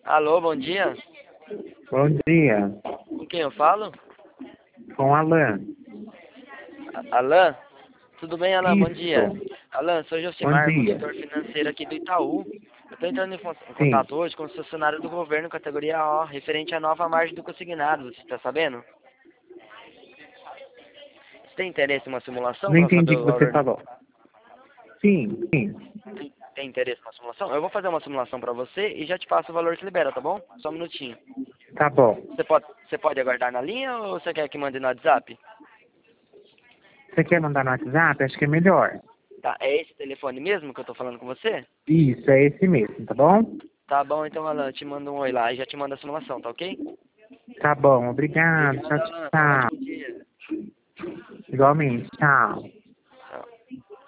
Alô, bom dia. Bom dia, Com quem eu falo? com Alan. Alan? Tudo bem, Alan? Bom dia. Isso, Alan, sou bom Josimar, dia. consultor financeiro aqui do Itaú. Eu estou entrando em Sim, contato hoje com o funcionário do governo, categoria O, referente à nova margem do consignado. Você está sabendo? Você tem interesse em uma simulação não para saber entendi o o que você valor? falou. Sim, sim, Tem interesse em uma simulação? Eu vou fazer uma simulação para você e já te passo o valor que libera, tá bom? Só um minutinho. tá bom. Você pode aguardar na linha ou você quer que mande no WhatsApp? Você quer mandar no WhatsApp? Acho que é melhor. Tá, é esse telefone mesmo que eu tô falando com você? Isso, é esse mesmo, tá bom? Tá bom, então, Alan, eu te mando um oi lá e já te mando a simulação, tá ok? Tá bom, obrigado. Obrigado, Tchau, Alan. Tenha um tchau. ótimo dia. Igualmente, tchau.